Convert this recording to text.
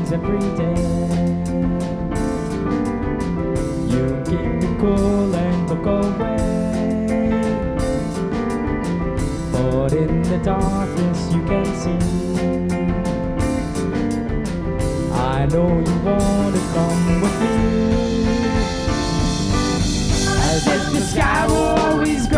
change every day. You keep me cool and look away, but in the darkness you can see. I know you wanna come with me. As if the sky will always go